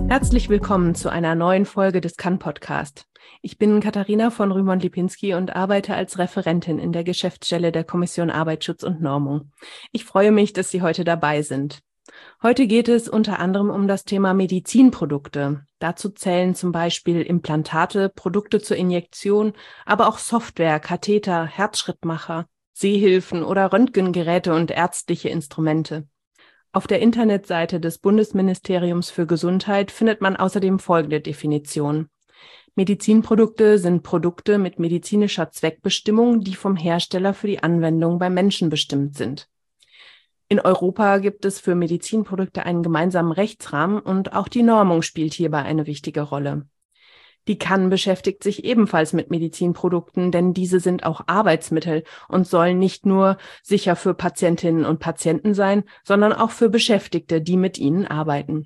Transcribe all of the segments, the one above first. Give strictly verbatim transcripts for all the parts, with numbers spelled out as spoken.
Herzlich willkommen zu einer neuen Folge des Kann-Podcast. Ich bin Katharina von Rühmann-Lipinski und arbeite als Referentin in der Geschäftsstelle der Kommission Arbeitsschutz und Normung. Ich freue mich, dass Sie heute dabei sind. Heute geht es unter anderem um das Thema Medizinprodukte. Dazu zählen zum Beispiel Implantate, Produkte zur Injektion, aber auch Software, Katheter, Herzschrittmacher, Sehhilfen oder Röntgengeräte und ärztliche Instrumente. Auf der Internetseite des Bundesministeriums für Gesundheit findet man außerdem folgende Definition. Medizinprodukte sind Produkte mit medizinischer Zweckbestimmung, die vom Hersteller für die Anwendung beim Menschen bestimmt sind. In Europa gibt es für Medizinprodukte einen gemeinsamen Rechtsrahmen und auch die Normung spielt hierbei eine wichtige Rolle. Die Kann beschäftigt sich ebenfalls mit Medizinprodukten, denn diese sind auch Arbeitsmittel und sollen nicht nur sicher für Patientinnen und Patienten sein, sondern auch für Beschäftigte, die mit ihnen arbeiten.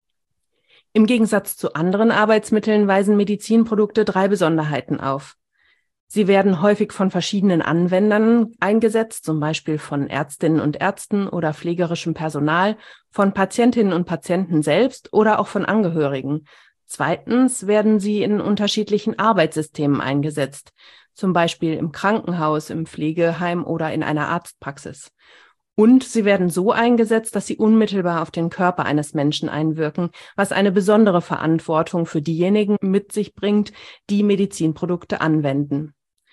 Im Gegensatz zu anderen Arbeitsmitteln weisen Medizinprodukte drei Besonderheiten auf. Sie werden häufig von verschiedenen Anwendern eingesetzt, zum Beispiel von Ärztinnen und Ärzten oder pflegerischem Personal, von Patientinnen und Patienten selbst oder auch von Angehörigen. Zweitens werden sie in unterschiedlichen Arbeitssystemen eingesetzt, zum Beispiel im Krankenhaus, im Pflegeheim oder in einer Arztpraxis. Und sie werden so eingesetzt, dass sie unmittelbar auf den Körper eines Menschen einwirken, was eine besondere Verantwortung für diejenigen mit sich bringt, die Medizinprodukte anwenden.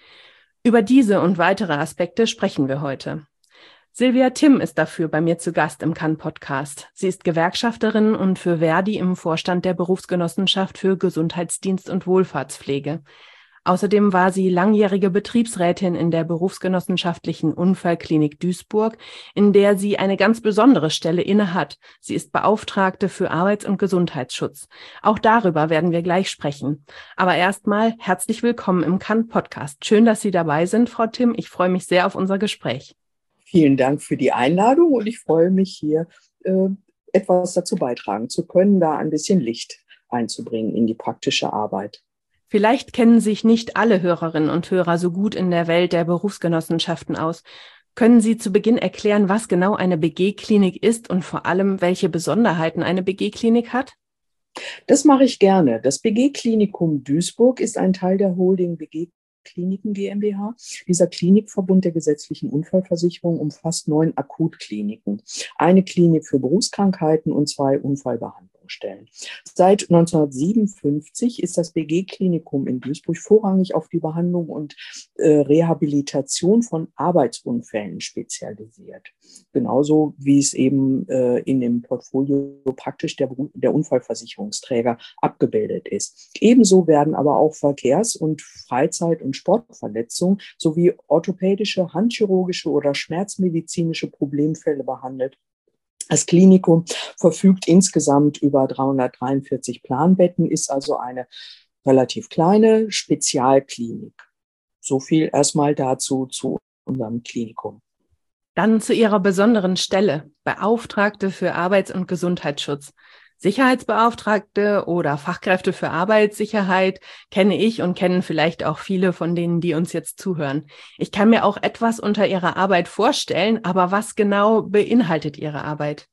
Über diese und weitere Aspekte sprechen wir heute. Silvia Timm ist dafür bei mir zu Gast im Kann-Podcast. Sie ist Gewerkschafterin und für Verdi im Vorstand der Berufsgenossenschaft für Gesundheitsdienst und Wohlfahrtspflege. Außerdem war sie langjährige Betriebsrätin in der Berufsgenossenschaftlichen Unfallklinik Duisburg, in der sie eine ganz besondere Stelle innehat. Sie ist Beauftragte für Arbeits- und Gesundheitsschutz. Auch darüber werden wir gleich sprechen. Aber erstmal herzlich willkommen im Kann-Podcast. Schön, dass Sie dabei sind, Frau Timm. Ich freue mich sehr auf unser Gespräch. Vielen Dank für die Einladung und ich freue mich hier, äh, etwas dazu beitragen zu können, da ein bisschen Licht einzubringen in die praktische Arbeit. Vielleicht kennen sich nicht alle Hörerinnen und Hörer so gut in der Welt der Berufsgenossenschaften aus. Können Sie zu Beginn erklären, was genau eine B G-Klinik ist und vor allem, welche Besonderheiten eine B G-Klinik hat? Das mache ich gerne. Das B G-Klinikum Duisburg ist ein Teil der Holding B G Kliniken GmbH. Dieser Klinikverbund der gesetzlichen Unfallversicherung umfasst neun Akutkliniken, eine Klinik für Berufskrankheiten und zwei Unfallbehandlungsstellen. Seit neunzehnhundertsiebenundfünfzig ist das B G-Klinikum in Duisburg vorrangig auf die Behandlung und äh, Rehabilitation von Arbeitsunfällen spezialisiert. Genauso wie es eben äh, in dem Portfolio praktisch der, der Unfallversicherungsträger abgebildet ist. Ebenso werden aber auch Verkehrs- und Freizeit- und Sportverletzungen sowie orthopädische, handchirurgische oder schmerzmedizinische Problemfälle behandelt. Das Klinikum verfügt insgesamt über dreihundertdreiundvierzig Planbetten, ist also eine relativ kleine Spezialklinik. So viel erstmal dazu zu unserem Klinikum. Dann zu Ihrer besonderen Stelle, Beauftragte für Arbeits- und Gesundheitsschutz. Sicherheitsbeauftragte oder Fachkräfte für Arbeitssicherheit kenne ich und kennen vielleicht auch viele von denen, die uns jetzt zuhören. Ich kann mir auch etwas unter Ihrer Arbeit vorstellen, aber was genau beinhaltet Ihre Arbeit?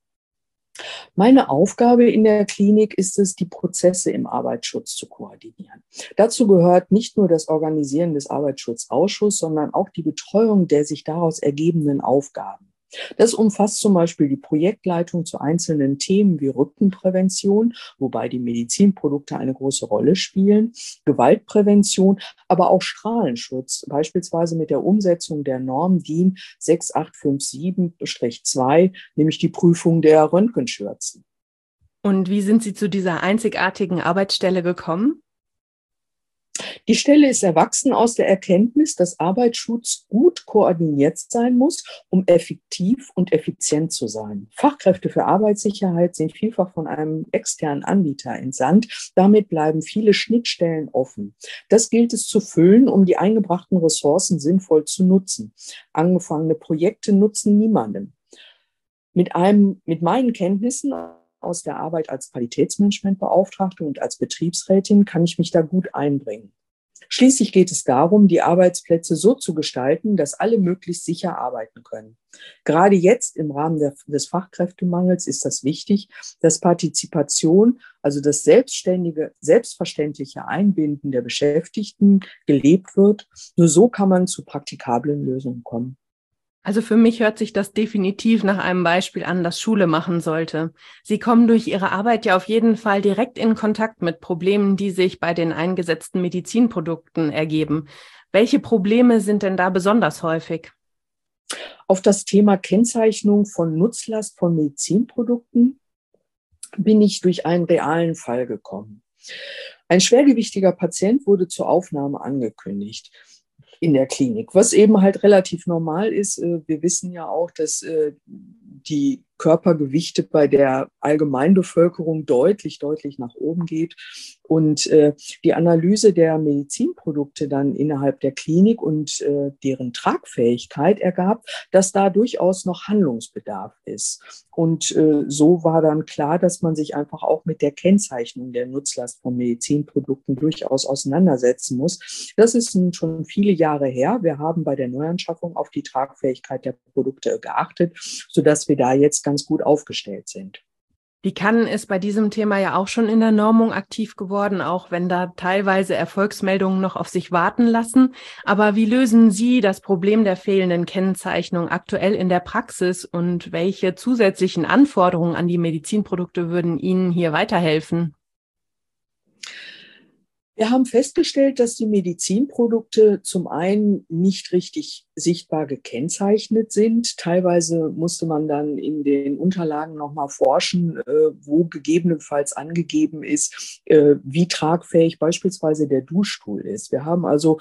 Meine Aufgabe in der Klinik ist es, die Prozesse im Arbeitsschutz zu koordinieren. Dazu gehört nicht nur das Organisieren des Arbeitsschutzausschusses, sondern auch die Betreuung der sich daraus ergebenden Aufgaben. Das umfasst zum Beispiel die Projektleitung zu einzelnen Themen wie Rückenprävention, wobei die Medizinprodukte eine große Rolle spielen, Gewaltprävention, aber auch Strahlenschutz, beispielsweise mit der Umsetzung der Norm D I N sechs acht fünf sieben zwei, nämlich die Prüfung der Röntgenschürzen. Und wie sind Sie zu dieser einzigartigen Arbeitsstelle gekommen? Die Stelle ist erwachsen aus der Erkenntnis, dass Arbeitsschutz gut koordiniert sein muss, um effektiv und effizient zu sein. Fachkräfte für Arbeitssicherheit sind vielfach von einem externen Anbieter entsandt. Damit bleiben viele Schnittstellen offen. Das gilt es zu füllen, um die eingebrachten Ressourcen sinnvoll zu nutzen. Angefangene Projekte nutzen niemandem. Mit einem, mit meinen Kenntnissen aus der Arbeit als Qualitätsmanagementbeauftragte und als Betriebsrätin kann ich mich da gut einbringen. Schließlich geht es darum, die Arbeitsplätze so zu gestalten, dass alle möglichst sicher arbeiten können. Gerade jetzt im Rahmen der, des Fachkräftemangels ist das wichtig, dass Partizipation, also das selbstständige, selbstverständliche Einbinden der Beschäftigten gelebt wird. Nur so kann man zu praktikablen Lösungen kommen. Also für mich hört sich das definitiv nach einem Beispiel an, das Schule machen sollte. Sie kommen durch Ihre Arbeit ja auf jeden Fall direkt in Kontakt mit Problemen, die sich bei den eingesetzten Medizinprodukten ergeben. Welche Probleme sind denn da besonders häufig? Auf das Thema Kennzeichnung von Nutzlast von Medizinprodukten bin ich durch einen realen Fall gekommen. Ein schwergewichtiger Patient wurde zur Aufnahme angekündigt in der Klinik, was eben halt relativ normal ist. Wir wissen ja auch, dass die Körpergewichte bei der Allgemeinbevölkerung deutlich, deutlich nach oben geht. Und äh, die Analyse der Medizinprodukte dann innerhalb der Klinik und äh, deren Tragfähigkeit ergab, dass da durchaus noch Handlungsbedarf ist. Und äh, so war dann klar, dass man sich einfach auch mit der Kennzeichnung der Nutzlast von Medizinprodukten durchaus auseinandersetzen muss. Das ist schon viele Jahre her. Wir haben bei der Neuanschaffung auf die Tragfähigkeit der Produkte geachtet, sodass wir da jetzt ganz gut aufgestellt sind. Die Cannes ist bei diesem Thema ja auch schon in der Normung aktiv geworden, auch wenn da teilweise Erfolgsmeldungen noch auf sich warten lassen. Aber wie lösen Sie das Problem der fehlenden Kennzeichnung aktuell in der Praxis und welche zusätzlichen Anforderungen an die Medizinprodukte würden Ihnen hier weiterhelfen? Wir haben festgestellt, dass die Medizinprodukte zum einen nicht richtig sichtbar gekennzeichnet sind. Teilweise musste man dann in den Unterlagen nochmal forschen, wo gegebenenfalls angegeben ist, wie tragfähig beispielsweise der Duschstuhl ist. Wir haben also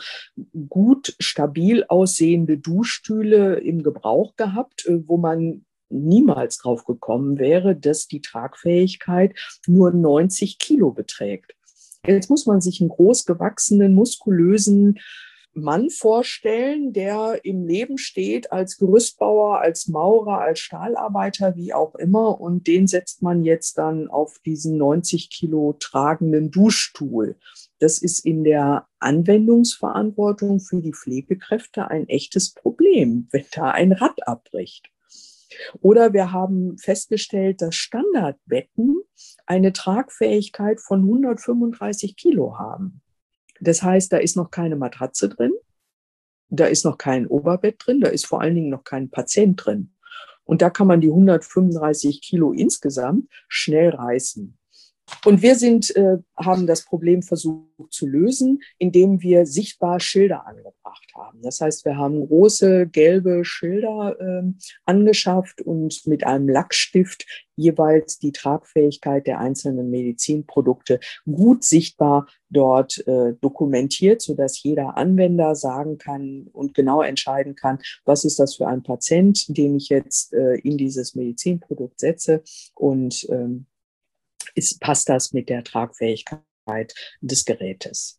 gut stabil aussehende Duschstühle im Gebrauch gehabt, wo man niemals drauf gekommen wäre, dass die Tragfähigkeit nur neunzig Kilo beträgt. Jetzt muss man sich einen großgewachsenen, muskulösen Mann vorstellen, der im Leben steht als Gerüstbauer, als Maurer, als Stahlarbeiter, wie auch immer. Und den setzt man jetzt dann auf diesen neunzig Kilo tragenden Duschstuhl. Das ist in der Anwendungsverantwortung für die Pflegekräfte ein echtes Problem, wenn da ein Rad abbricht. Oder wir haben festgestellt, dass Standardbetten eine Tragfähigkeit von hundertfünfunddreißig Kilo haben. Das heißt, da ist noch keine Matratze drin, da ist noch kein Oberbett drin, da ist vor allen Dingen noch kein Patient drin. Und da kann man die hundertfünfunddreißig Kilo insgesamt schnell reißen. Und wir sind, äh, haben das Problem versucht zu lösen, indem wir sichtbar Schilder angebracht haben. Das heißt, wir haben große gelbe Schilder äh, angeschafft und mit einem Lackstift jeweils die Tragfähigkeit der einzelnen Medizinprodukte gut sichtbar dort äh, dokumentiert, sodass jeder Anwender sagen kann und genau entscheiden kann, was ist das für ein Patient, den ich jetzt äh, in dieses Medizinprodukt setze und ähm, Ist, passt das mit der Tragfähigkeit des Gerätes.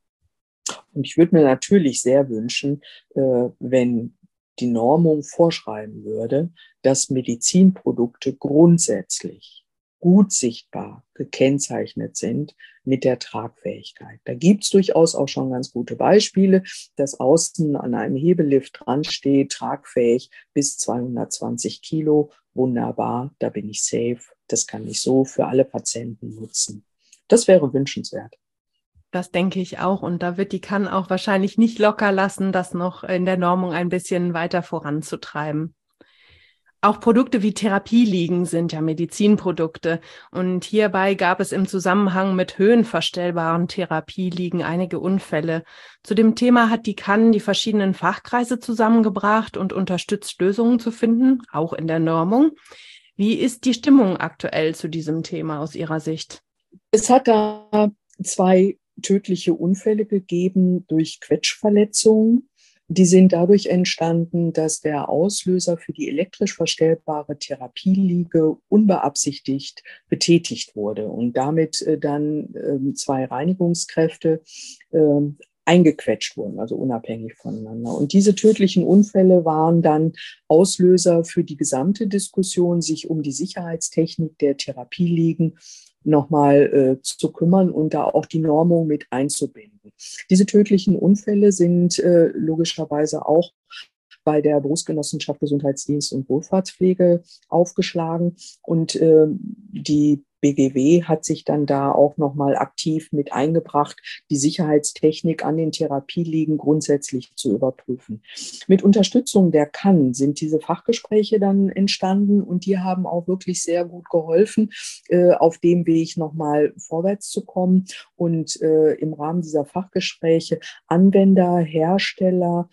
Und ich würde mir natürlich sehr wünschen, äh, wenn die Normung vorschreiben würde, dass Medizinprodukte grundsätzlich gut sichtbar gekennzeichnet sind mit der Tragfähigkeit. Da gibt es durchaus auch schon ganz gute Beispiele, dass außen an einem Hebelift dran steht, tragfähig bis zweihundertzwanzig Kilo. Wunderbar, da bin ich safe. Das kann ich so für alle Patienten nutzen. Das wäre wünschenswert. Das denke ich auch. Und da wird die Cannes auch wahrscheinlich nicht locker lassen, das noch in der Normung ein bisschen weiter voranzutreiben. Auch Produkte wie Therapieliegen sind ja Medizinprodukte. Und hierbei gab es im Zusammenhang mit höhenverstellbaren Therapieliegen einige Unfälle. Zu dem Thema hat die Cannes die verschiedenen Fachkreise zusammengebracht und unterstützt, Lösungen zu finden, auch in der Normung. Wie ist die Stimmung aktuell zu diesem Thema aus Ihrer Sicht? Es hat da zwei tödliche Unfälle gegeben durch Quetschverletzungen. Die sind dadurch entstanden, dass der Auslöser für die elektrisch verstellbare Therapieliege unbeabsichtigt betätigt wurde und damit äh, dann äh, zwei Reinigungskräfte äh, eingequetscht wurden, also unabhängig voneinander. Und diese tödlichen Unfälle waren dann Auslöser für die gesamte Diskussion, sich um die Sicherheitstechnik der Therapieliegen nochmal äh, zu kümmern und da auch die Normung mit einzubinden. Diese tödlichen Unfälle sind äh, logischerweise auch bei der Berufsgenossenschaft Gesundheitsdienst und Wohlfahrtspflege aufgeschlagen. Und äh, die B G W hat sich dann da auch nochmal aktiv mit eingebracht, die Sicherheitstechnik an den Therapieliegen grundsätzlich zu überprüfen. Mit Unterstützung der K A N sind diese Fachgespräche dann entstanden und die haben auch wirklich sehr gut geholfen, äh, auf dem Weg nochmal vorwärts zu kommen und äh, im Rahmen dieser Fachgespräche Anwender, Hersteller,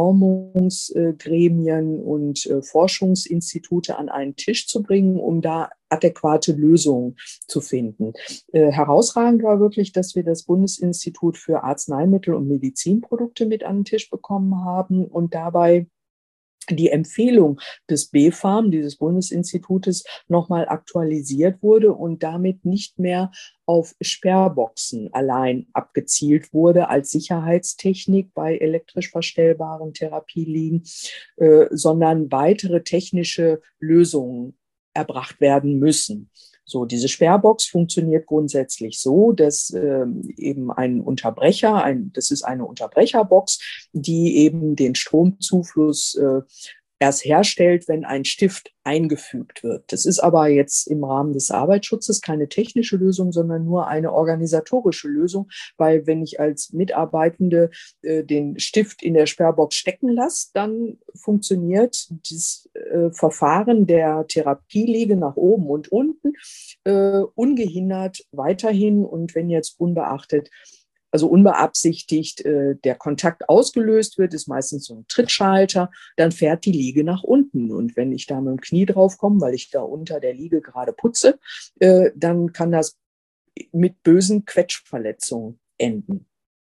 Normungsgremien und äh, Forschungsinstitute an einen Tisch zu bringen, um da adäquate Lösungen zu finden. Äh, herausragend war wirklich, dass wir das Bundesinstitut für Arzneimittel und Medizinprodukte mit an den Tisch bekommen haben und dabei die Empfehlung des B fam, dieses Bundesinstitutes, nochmal aktualisiert wurde und damit nicht mehr auf Sperrboxen allein abgezielt wurde als Sicherheitstechnik bei elektrisch verstellbaren Therapieliegen, äh, sondern weitere technische Lösungen erbracht werden müssen. So, diese Sperrbox funktioniert grundsätzlich so, dass äh, eben ein Unterbrecher, ein, das ist eine Unterbrecherbox, die eben den Stromzufluss äh, erst herstellt, wenn ein Stift eingefügt wird. Das ist aber jetzt im Rahmen des Arbeitsschutzes keine technische Lösung, sondern nur eine organisatorische Lösung, weil wenn ich als Mitarbeitende äh, den Stift in der Sperrbox stecken lasse, dann funktioniert das äh, Verfahren der Therapieliege nach oben und unten äh, ungehindert weiterhin und wenn jetzt unbeachtet also unbeabsichtigt äh, der Kontakt ausgelöst wird, ist meistens so ein Trittschalter, dann fährt die Liege nach unten. Und wenn ich da mit dem Knie drauf komme, weil ich da unter der Liege gerade putze, äh, dann kann das mit bösen Quetschverletzungen enden.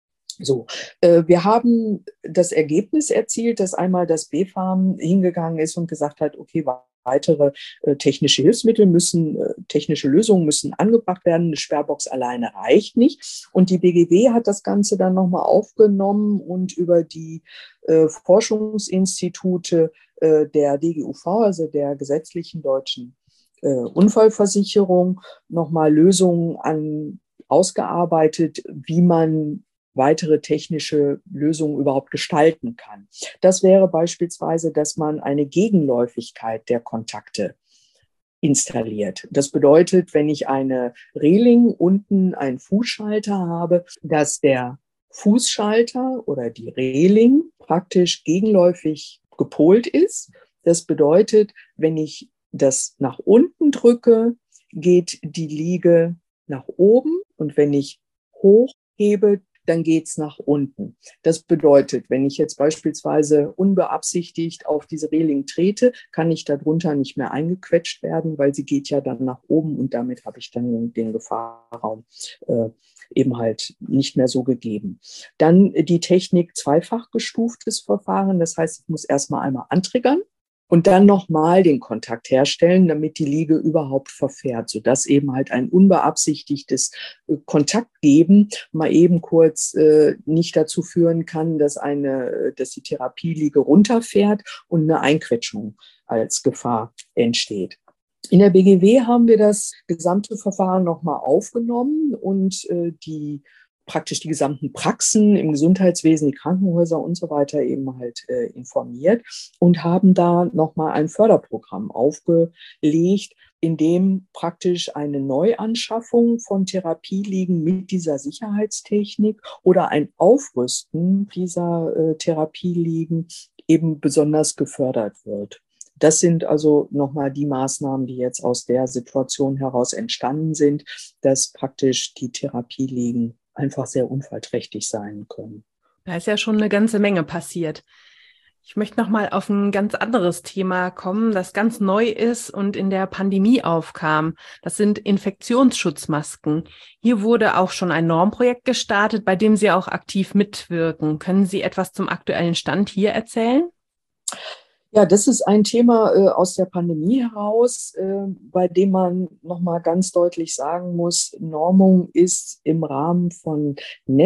So, äh, wir haben das Ergebnis erzielt, dass einmal das B fam hingegangen ist und gesagt hat, okay, weitere äh, technische Hilfsmittel müssen, äh, technische Lösungen müssen angebracht werden. Eine Sperrbox alleine reicht nicht. Und die B G W hat das Ganze dann nochmal aufgenommen und über die äh, Forschungsinstitute äh, der D G U V, also der gesetzlichen deutschen äh, Unfallversicherung, nochmal Lösungen an, ausgearbeitet, wie man weitere technische Lösungen überhaupt gestalten kann. Das wäre beispielsweise, dass man eine Gegenläufigkeit der Kontakte installiert. Das bedeutet, wenn ich eine Reling unten einen Fußschalter habe, dass der Fußschalter oder die Reling praktisch gegenläufig gepolt ist. Das bedeutet, wenn ich das nach unten drücke, geht die Liege nach oben und wenn ich hochhebe, dann geht's nach unten. Das bedeutet, wenn ich jetzt beispielsweise unbeabsichtigt auf diese Reling trete, kann ich darunter nicht mehr eingequetscht werden, weil sie geht ja dann nach oben und damit habe ich dann den Gefahrraum äh, eben halt nicht mehr so gegeben. Dann die Technik zweifach gestuftes Verfahren. Das heißt, ich muss erstmal einmal antriggern und dann nochmal den Kontakt herstellen, damit die Liege überhaupt verfährt, sodass eben halt ein unbeabsichtigtes äh, Kontaktgeben mal eben kurz äh, nicht dazu führen kann, dass eine, dass die Therapieliege runterfährt und eine Einquetschung als Gefahr entsteht. In der B G W haben wir das gesamte Verfahren nochmal aufgenommen und äh, die praktisch die gesamten Praxen im Gesundheitswesen, die Krankenhäuser und so weiter eben halt äh, informiert und haben da nochmal ein Förderprogramm aufgelegt, in dem praktisch eine Neuanschaffung von Therapieliegen mit dieser Sicherheitstechnik oder ein Aufrüsten dieser äh, Therapieliegen eben besonders gefördert wird. Das sind also nochmal die Maßnahmen, die jetzt aus der Situation heraus entstanden sind, dass praktisch die Therapieliegen einfach sehr unfallträchtig sein können. Da ist ja schon eine ganze Menge passiert. Ich möchte noch mal auf ein ganz anderes Thema kommen, das ganz neu ist und in der Pandemie aufkam. Das sind Infektionsschutzmasken. Hier wurde auch schon ein Normprojekt gestartet, bei dem Sie auch aktiv mitwirken. Können Sie etwas zum aktuellen Stand hier erzählen? Ja, das ist ein Thema äh, aus der Pandemie heraus, äh, bei dem man nochmal ganz deutlich sagen muss, Normung ist im Rahmen von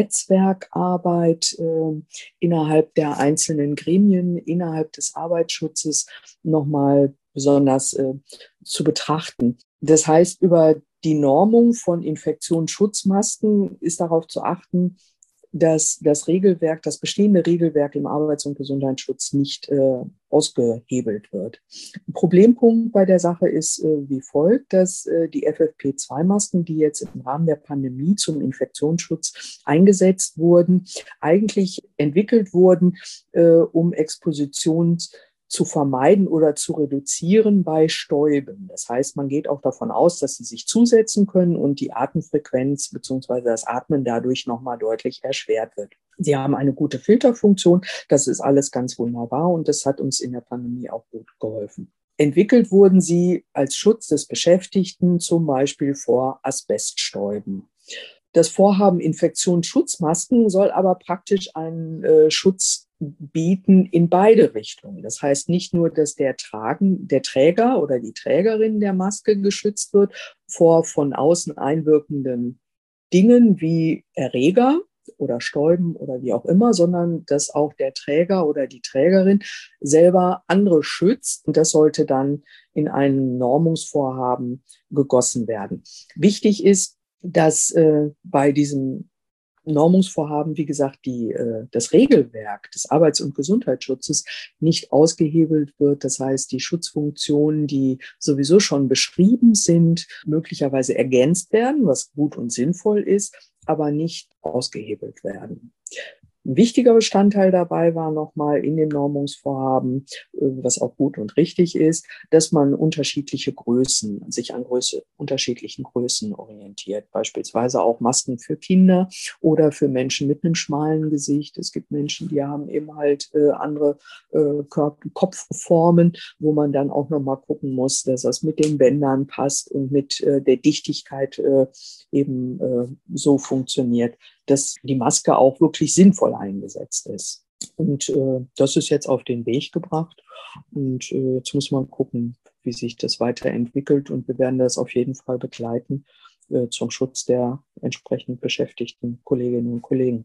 Netzwerkarbeit äh, innerhalb der einzelnen Gremien, innerhalb des Arbeitsschutzes nochmal besonders äh, zu betrachten. Das heißt, über die Normung von Infektionsschutzmasken ist darauf zu achten, dass das Regelwerk, das bestehende Regelwerk im Arbeits- und Gesundheitsschutz nicht äh, ausgehebelt wird. Ein Problempunkt bei der Sache ist äh, wie folgt, dass äh, die F F P zwei Masken, die jetzt im Rahmen der Pandemie zum Infektionsschutz eingesetzt wurden, eigentlich entwickelt wurden, äh, um Expositions zu vermeiden oder zu reduzieren bei Stäuben. Das heißt, man geht auch davon aus, dass sie sich zusetzen können und die Atemfrequenz bzw. das Atmen dadurch nochmal deutlich erschwert wird. Sie haben eine gute Filterfunktion. Das ist alles ganz wunderbar und das hat uns in der Pandemie auch gut geholfen. Entwickelt wurden sie als Schutz des Beschäftigten, zum Beispiel vor Asbeststäuben. Das Vorhaben Infektionsschutzmasken soll aber praktisch einen äh, Schutz bieten in beide Richtungen. Das heißt nicht nur, dass der, Tragen, der Träger oder die Trägerin der Maske geschützt wird vor von außen einwirkenden Dingen wie Erreger oder Stäuben oder wie auch immer, sondern dass auch der Träger oder die Trägerin selber andere schützt. Und das sollte dann in einem Normungsvorhaben gegossen werden. Wichtig ist, dass äh, bei diesem Normungsvorhaben, wie gesagt, die, äh, das Regelwerk des Arbeits- und Gesundheitsschutzes nicht ausgehebelt wird. Das heißt, die Schutzfunktionen, die sowieso schon beschrieben sind, möglicherweise ergänzt werden, was gut und sinnvoll ist, aber nicht ausgehebelt werden. Ein wichtiger Bestandteil dabei war nochmal in dem Normungsvorhaben, was auch gut und richtig ist, dass man unterschiedliche Größen, sich an Größe, unterschiedlichen Größen orientiert. Beispielsweise auch Masken für Kinder oder für Menschen mit einem schmalen Gesicht. Es gibt Menschen, die haben eben halt äh, andere äh, Kopfformen, wo man dann auch nochmal gucken muss, dass das mit den Bändern passt und mit äh, der Dichtigkeit äh, eben äh, so funktioniert, dass die Maske auch wirklich sinnvoll eingesetzt ist. Und äh, das ist jetzt auf den Weg gebracht. Und äh, jetzt muss man gucken, wie sich das weiterentwickelt. Und wir werden das auf jeden Fall begleiten äh, zum Schutz der entsprechend beschäftigten Kolleginnen und Kollegen.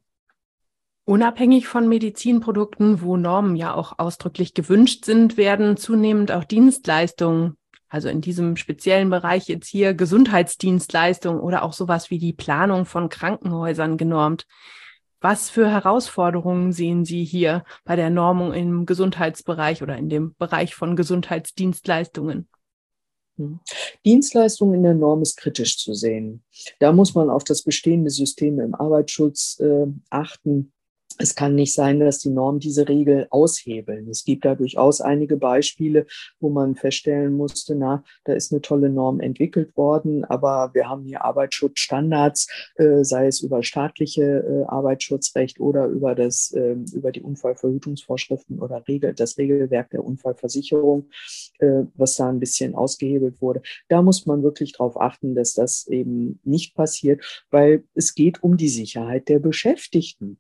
Unabhängig von Medizinprodukten, wo Normen ja auch ausdrücklich gewünscht sind, werden zunehmend auch Dienstleistungen, also in diesem speziellen Bereich jetzt hier Gesundheitsdienstleistungen oder auch sowas wie die Planung von Krankenhäusern genormt. Was für Herausforderungen sehen Sie hier bei der Normung im Gesundheitsbereich oder in dem Bereich von Gesundheitsdienstleistungen? Dienstleistungen in der Norm ist kritisch zu sehen. Da muss man auf das bestehende System im Arbeitsschutz äh, achten. Es kann nicht sein, dass die Normen diese Regel aushebeln. Es gibt da durchaus einige Beispiele, wo man feststellen musste, na, da ist eine tolle Norm entwickelt worden, aber wir haben hier Arbeitsschutzstandards, äh, sei es über staatliche äh, Arbeitsschutzrecht oder über das, äh, über die Unfallverhütungsvorschriften oder Regel, das Regelwerk der Unfallversicherung, äh, was da ein bisschen ausgehebelt wurde. Da muss man wirklich darauf achten, dass das eben nicht passiert, weil es geht um die Sicherheit der Beschäftigten.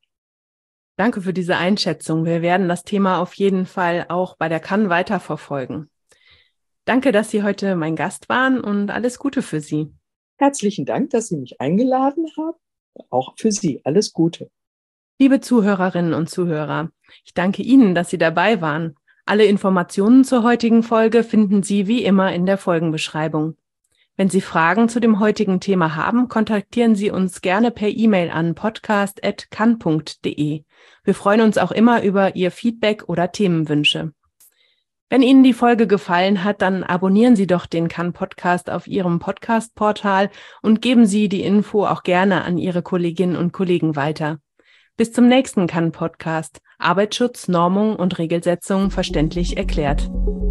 Danke für diese Einschätzung. Wir werden das Thema auf jeden Fall auch bei der C A N weiterverfolgen. Danke, dass Sie heute mein Gast waren und alles Gute für Sie. Herzlichen Dank, dass Sie mich eingeladen haben. Auch für Sie alles Gute. Liebe Zuhörerinnen und Zuhörer, ich danke Ihnen, dass Sie dabei waren. Alle Informationen zur heutigen Folge finden Sie wie immer in der Folgenbeschreibung. Wenn Sie Fragen zu dem heutigen Thema haben, kontaktieren Sie uns gerne per E-Mail an podcast at can punkt de. Wir freuen uns auch immer über Ihr Feedback oder Themenwünsche. Wenn Ihnen die Folge gefallen hat, dann abonnieren Sie doch den C A N-Podcast auf Ihrem Podcast-Portal und geben Sie die Info auch gerne an Ihre Kolleginnen und Kollegen weiter. Bis zum nächsten C A N-Podcast. Arbeitsschutz, Normung und Regelsetzung verständlich erklärt.